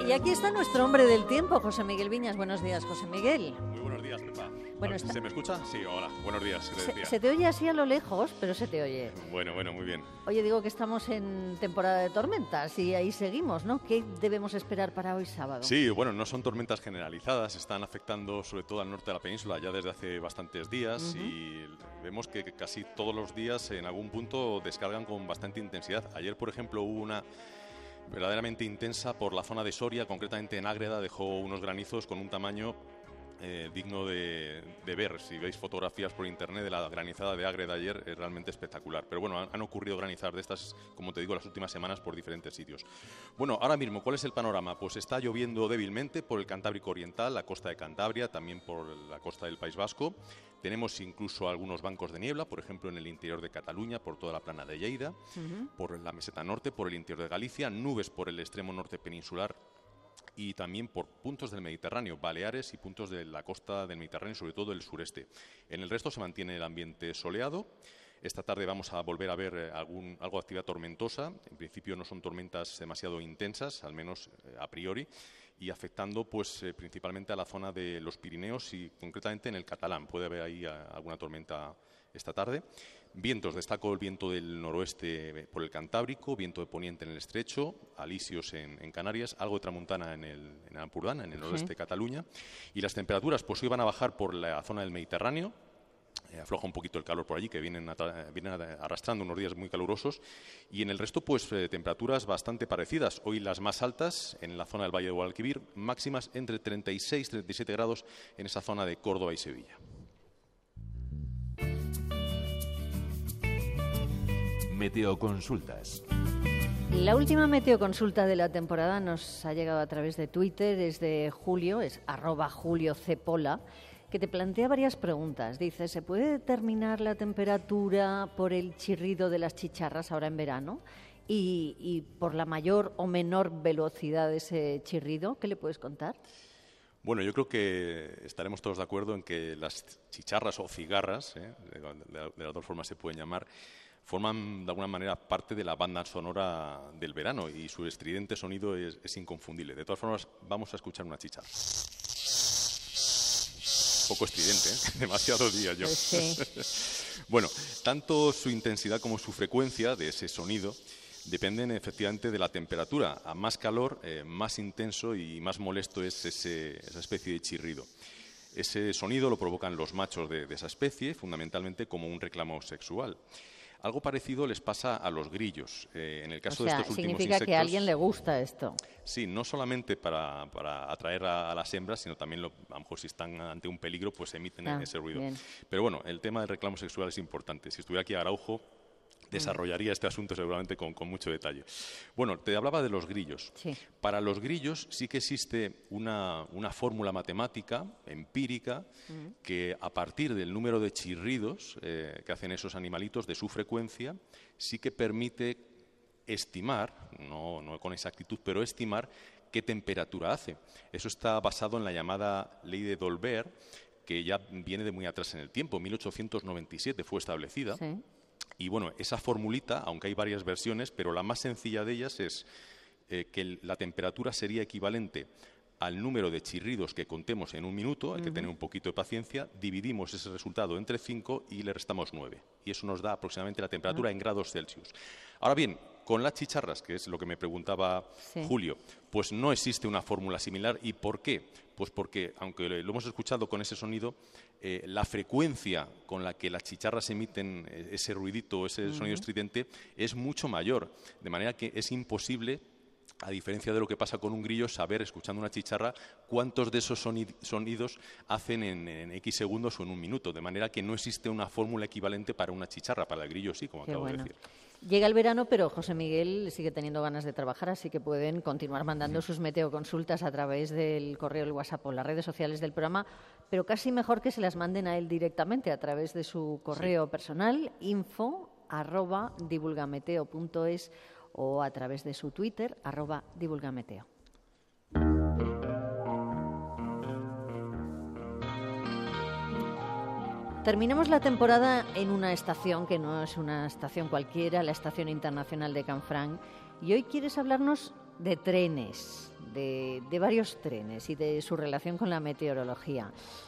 Y aquí está nuestro hombre del tiempo, José Miguel Viñas. Buenos días, José Miguel. Muy buenos días, Pepa. Bueno, ¿Se me escucha? Sí, hola. Buenos días. Se te oye así a lo lejos, pero se te oye. Bueno, muy bien. Oye, digo que estamos en temporada de tormentas y ahí seguimos, ¿no? ¿Qué debemos esperar para hoy sábado? Sí, bueno, no son tormentas generalizadas, están afectando sobre todo al norte de la península ya desde hace bastantes días y vemos que casi todos los días en algún punto descargan con bastante intensidad. Ayer, por ejemplo, hubo una verdaderamente intensa por la zona de Soria, concretamente en Ágreda, dejó unos granizos con un tamaño digno de ver. Si veis fotografías por internet de la granizada de Ágreda ayer, es realmente espectacular. Pero bueno, han ocurrido granizar de estas, como te digo, las últimas semanas por diferentes sitios. Bueno, ahora mismo, ¿cuál es el panorama? Pues está lloviendo débilmente por el Cantábrico Oriental, la costa de Cantabria, también por la costa del País Vasco. Tenemos incluso algunos bancos de niebla, por ejemplo, en el interior de Cataluña, por toda la plana de Lleida, por la meseta norte, por el interior de Galicia, nubes por el extremo norte peninsular, y también por puntos del Mediterráneo, Baleares y puntos de la costa del Mediterráneo, sobre todo el sureste. En el resto se mantiene el ambiente soleado. Esta tarde vamos a volver a ver algo de actividad tormentosa. En principio no son tormentas demasiado intensas, al menos a priori, y afectando pues principalmente a la zona de los Pirineos y concretamente en el Catalán. Puede haber ahí alguna tormenta esta tarde. Vientos, destaco el viento del noroeste por el Cantábrico, viento de poniente en el Estrecho, alisios en Canarias, algo de tramontana en Ampurdán, en el noroeste de Cataluña. Y las temperaturas pues hoy van a bajar por la zona del Mediterráneo. Afloja un poquito el calor por allí, que vienen arrastrando unos días muy calurosos. Y en el resto, pues temperaturas bastante parecidas. Hoy las más altas en la zona del Valle de Guadalquivir, máximas entre 36 y 37 grados en esa zona de Córdoba y Sevilla. Meteoconsultas. La última meteoconsulta de la temporada nos ha llegado a través de Twitter, es de Julio, es @JulioCpola, que te plantea varias preguntas. Dice, ¿se puede determinar la temperatura por el chirrido de las chicharras ahora en verano? Y por la mayor o menor velocidad de ese chirrido, ¿qué le puedes contar? Bueno, yo creo que estaremos todos de acuerdo en que las chicharras o cigarras, de las dos formas se pueden llamar, forman de alguna manera parte de la banda sonora del verano y su estridente sonido es inconfundible. De todas formas, vamos a escuchar una chicharra. Poco estridente, demasiado diría yo. Pues sí. Bueno, tanto su intensidad como su frecuencia de ese sonido dependen efectivamente de la temperatura. A más calor, más intenso y más molesto es esa especie de chirrido. Ese sonido lo provocan los machos de esa especie, fundamentalmente como un reclamo sexual. Algo parecido les pasa a los grillos. En el caso de estos últimos significa insectos, que a alguien le gusta esto. Sí, no solamente para atraer a las hembras, sino también a lo mejor si están ante un peligro, pues emiten ese ruido. Bien. Pero bueno, el tema del reclamo sexual es importante. Si estuviera aquí Araujo, desarrollaría este asunto seguramente con mucho detalle. Bueno, te hablaba de los grillos. Sí. Para los grillos sí que existe una fórmula matemática, empírica, que a partir del número de chirridos que hacen esos animalitos, de su frecuencia, sí que permite estimar, no con exactitud, pero estimar qué temperatura hace. Eso está basado en la llamada ley de Dolbear, que ya viene de muy atrás en el tiempo, 1897 fue establecida. Sí. Y bueno, esa formulita, aunque hay varias versiones, pero la más sencilla de ellas es que la temperatura sería equivalente al número de chirridos que contemos en un minuto, hay que tener un poquito de paciencia, dividimos ese resultado entre 5 y le restamos 9. Y eso nos da aproximadamente la temperatura en grados Celsius. Ahora bien, con las chicharras, que es lo que me preguntaba Julio, pues no existe una fórmula similar. ¿Y por qué? Pues porque, aunque lo hemos escuchado con ese sonido, la frecuencia con la que las chicharras emiten ese ruidito, ese sonido estridente, es mucho mayor. De manera que es imposible, a diferencia de lo que pasa con un grillo, saber, escuchando una chicharra, cuántos de esos sonidos hacen en X segundos o en un minuto. De manera que no existe una fórmula equivalente para una chicharra. Para el grillo sí, como acabo de decir. Llega el verano, pero José Miguel sigue teniendo ganas de trabajar, así que pueden continuar mandando sus meteoconsultas a través del correo, el WhatsApp o las redes sociales del programa, pero casi mejor que se las manden a él directamente a través de su correo personal, info@divulgameteo.es, o a través de su Twitter, @divulgameteo. Terminemos la temporada en una estación que no es una estación cualquiera, la Estación Internacional de Canfranc. Y hoy quieres hablarnos de trenes, de varios trenes y de su relación con la meteorología.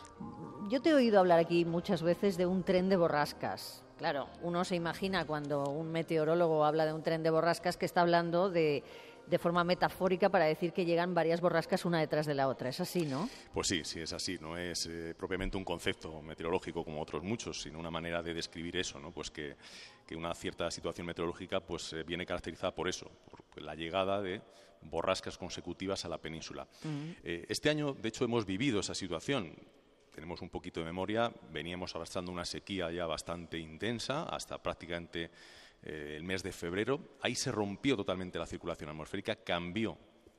Yo te he oído hablar aquí muchas veces de un tren de borrascas. Claro, uno se imagina cuando un meteorólogo habla de un tren de borrascas que está hablando de forma metafórica para decir que llegan varias borrascas una detrás de la otra. ¿Es así, no? Pues sí, sí es así. No es propiamente un concepto meteorológico como otros muchos, sino una manera de describir eso, ¿no? Pues que una cierta situación meteorológica pues viene caracterizada por eso, por la llegada de borrascas consecutivas a la península. Este año, de hecho, hemos vivido esa situación. Tenemos un poquito de memoria, veníamos arrastrando una sequía ya bastante intensa hasta prácticamente el mes de febrero. Ahí se rompió totalmente la circulación atmosférica, cambió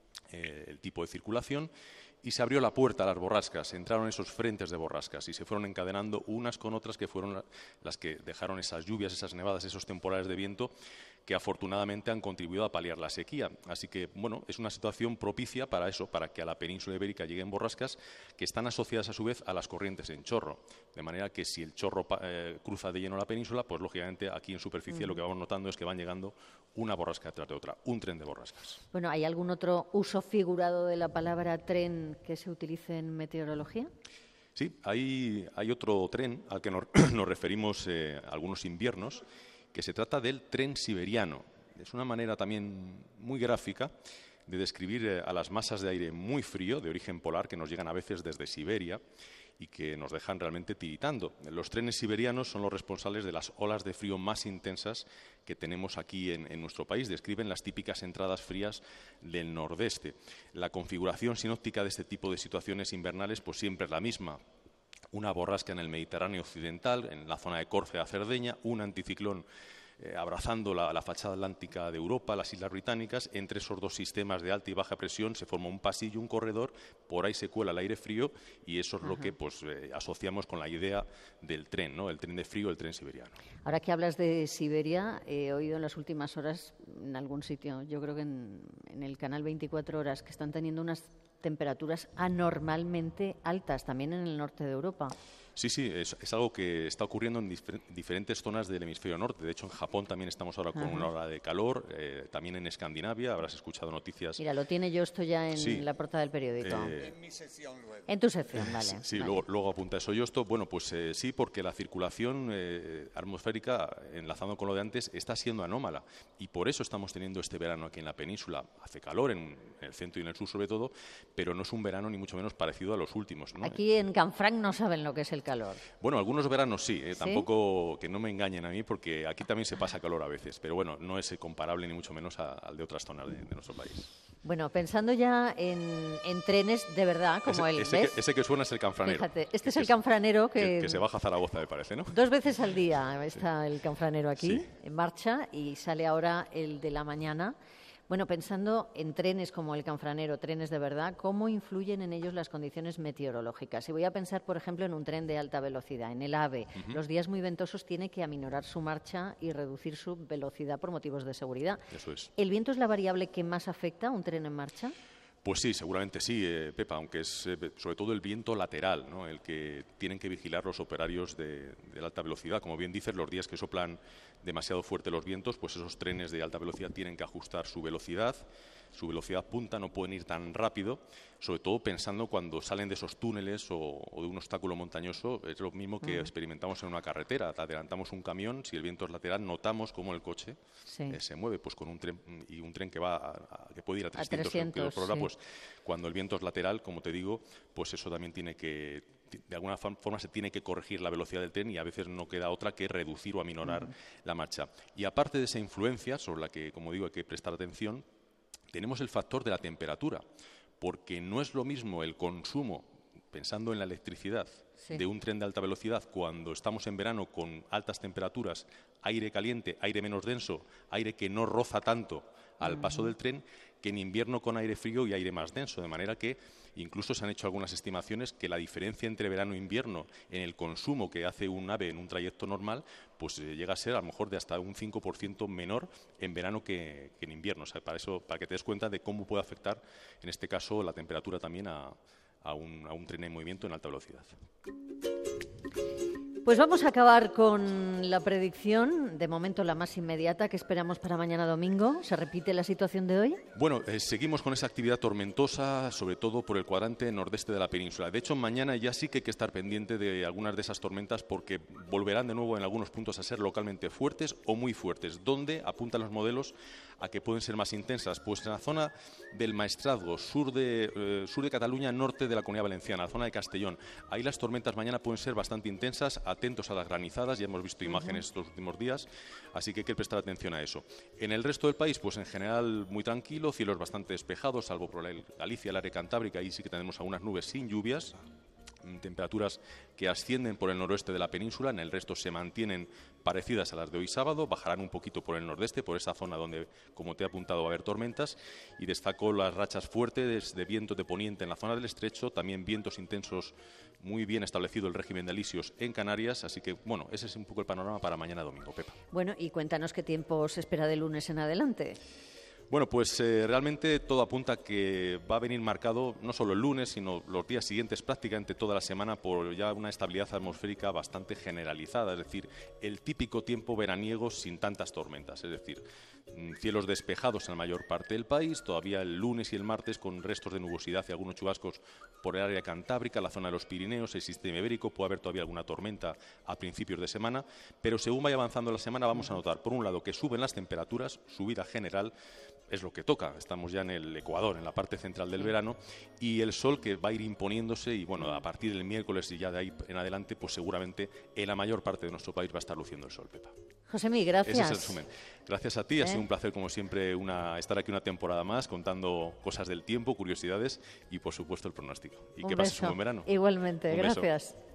el tipo de circulación y se abrió la puerta a las borrascas. Entraron esos frentes de borrascas y se fueron encadenando unas con otras, que fueron las que dejaron esas lluvias, esas nevadas, esos temporales de viento que afortunadamente han contribuido a paliar la sequía. Así que, bueno, es una situación propicia para eso, para que a la península ibérica lleguen borrascas que están asociadas a su vez a las corrientes en chorro. De manera que si el chorro cruza de lleno la península, pues lógicamente aquí en superficie lo que vamos notando es que van llegando una borrasca detrás de otra, un tren de borrascas. Bueno, ¿hay algún otro uso figurado de la palabra tren que se utilice en meteorología? Sí, hay otro tren al que nos referimos algunos inviernos, que se trata del tren siberiano. Es una manera también muy gráfica de describir a las masas de aire muy frío, de origen polar, que nos llegan a veces desde Siberia y que nos dejan realmente tiritando. Los trenes siberianos son los responsables de las olas de frío más intensas que tenemos aquí en nuestro país. Describen las típicas entradas frías del nordeste. La configuración sinóptica de este tipo de situaciones invernales pues siempre es la misma. Una borrasca en el Mediterráneo occidental, en la zona de Córcega, Cerdeña, un anticiclón abrazando la fachada atlántica de Europa, las Islas Británicas. Entre esos dos sistemas de alta y baja presión se forma un pasillo, un corredor, por ahí se cuela el aire frío y eso es lo que pues, asociamos con la idea del tren, ¿no? El tren de frío, el tren siberiano. Ahora que hablas de Siberia, he oído en las últimas horas en algún sitio, yo creo que en el canal 24 Horas, que están teniendo unas temperaturas anormalmente altas, también en el norte de Europa. Sí, sí, es algo que está ocurriendo en diferentes zonas del hemisferio norte. De hecho, en Japón también estamos ahora con una ola de calor, también en Escandinavia, habrás escuchado noticias. Mira, lo tiene yo esto ya en la portada del periódico. En mi sección luego. En tu sección, vale. Sí, vale. Luego apunta eso. Yo esto, bueno, pues sí, porque la circulación atmosférica, enlazando con lo de antes, está siendo anómala. Y por eso estamos teniendo este verano aquí en la península. Hace calor en el centro y en el sur sobre todo, pero no es un verano ni mucho menos parecido a los últimos, ¿no? Aquí en Canfranc no saben lo que es el calor. Bueno, algunos veranos sí, tampoco que no me engañen a mí, porque aquí también se pasa calor a veces, pero bueno, no es comparable ni mucho menos al de otras zonas de nuestro país. Bueno, pensando ya en trenes de verdad, como ese que suena es el canfranero. Fíjate, este es el canfranero que se baja a Zaragoza, me parece, ¿no? 2 veces al día está el canfranero aquí, sí, en marcha, y sale ahora el de la mañana. Bueno, pensando en trenes como el canfranero, trenes de verdad, ¿cómo influyen en ellos las condiciones meteorológicas? Si voy a pensar, por ejemplo, en un tren de alta velocidad, en el AVE, los días muy ventosos tiene que aminorar su marcha y reducir su velocidad por motivos de seguridad. Eso es. ¿El viento es la variable que más afecta a un tren en marcha? Pues sí, seguramente sí, Pepa, aunque es sobre todo el viento lateral, ¿no? El que tienen que vigilar los operarios de la alta velocidad. Como bien dices, los días que soplan demasiado fuerte los vientos, pues esos trenes de alta velocidad tienen que ajustar su velocidad punta, no pueden ir tan rápido, sobre todo pensando cuando salen de esos túneles o de un obstáculo montañoso. Es lo mismo que experimentamos en una carretera. Adelantamos un camión, si el viento es lateral, notamos cómo el coche se mueve, pues con un tren, y un tren que que puede ir a 300 km por hora, pues cuando el viento es lateral, como te digo, pues eso también tiene que, de alguna forma se tiene que corregir la velocidad del tren y a veces no queda otra que reducir o aminorar la marcha. Y aparte de esa influencia, sobre la que, como digo, hay que prestar atención, tenemos el factor de la temperatura, porque no es lo mismo el consumo, pensando en la electricidad, de un tren de alta velocidad cuando estamos en verano con altas temperaturas, aire caliente, aire menos denso, aire que no roza tanto al paso del tren, que en invierno con aire frío y aire más denso, de manera que incluso se han hecho algunas estimaciones que la diferencia entre verano e invierno en el consumo que hace un AVE en un trayecto normal, pues llega a ser a lo mejor de hasta un 5% menor en verano que en invierno. O sea, para que te des cuenta de cómo puede afectar, en este caso, la temperatura también a un tren en movimiento en alta velocidad. Pues vamos a acabar con la predicción, de momento la más inmediata que esperamos para mañana domingo. ¿Se repite la situación de hoy? Bueno, seguimos con esa actividad tormentosa, sobre todo por el cuadrante nordeste de la península. De hecho, mañana ya sí que hay que estar pendiente de algunas de esas tormentas porque volverán de nuevo en algunos puntos a ser localmente fuertes o muy fuertes. ¿Dónde apuntan los modelos a que pueden ser más intensas? Pues en la zona del Maestrazgo, sur de Cataluña, norte de la Comunidad Valenciana, la zona de Castellón. Ahí las tormentas mañana pueden ser bastante intensas. Atentos a las granizadas, ya hemos visto imágenes estos últimos días, así que hay que prestar atención a eso. En el resto del país, pues en general muy tranquilo, cielos bastante despejados, salvo por Galicia, el área cantábrica, ahí sí que tenemos algunas nubes sin lluvias, temperaturas que ascienden por el noroeste de la península, en el resto se mantienen parecidas a las de hoy sábado, bajarán un poquito por el nordeste, por esa zona donde, como te he apuntado, va a haber tormentas, y destaco las rachas fuertes de viento de poniente en la zona del estrecho, también vientos intensos, muy bien establecido el régimen de alisios en Canarias, así que, bueno, ese es un poco el panorama para mañana domingo, Pepa. Bueno, y cuéntanos qué tiempo se espera de lunes en adelante. Bueno, pues realmente todo apunta a que va a venir marcado no solo el lunes, sino los días siguientes, prácticamente toda la semana, por ya una estabilidad atmosférica bastante generalizada, es decir, el típico tiempo veraniego sin tantas tormentas, es decir, cielos despejados en la mayor parte del país, todavía el lunes y el martes con restos de nubosidad y algunos chubascos por el área cantábrica, la zona de los Pirineos, el sistema ibérico, puede haber todavía alguna tormenta a principios de semana, pero según vaya avanzando la semana vamos a notar, por un lado, que suben las temperaturas, subida general, es lo que toca, estamos ya en el Ecuador, en la parte central del verano, y el sol que va a ir imponiéndose, y bueno, a partir del miércoles y ya de ahí en adelante, pues seguramente en la mayor parte de nuestro país va a estar luciendo el sol, Pepa. Josemi, gracias. Ese es el resumen. Gracias a ti, ha sido un placer como siempre estar aquí una temporada más contando cosas del tiempo, curiosidades y por supuesto el pronóstico. Y que pases un buen verano. Igualmente, gracias.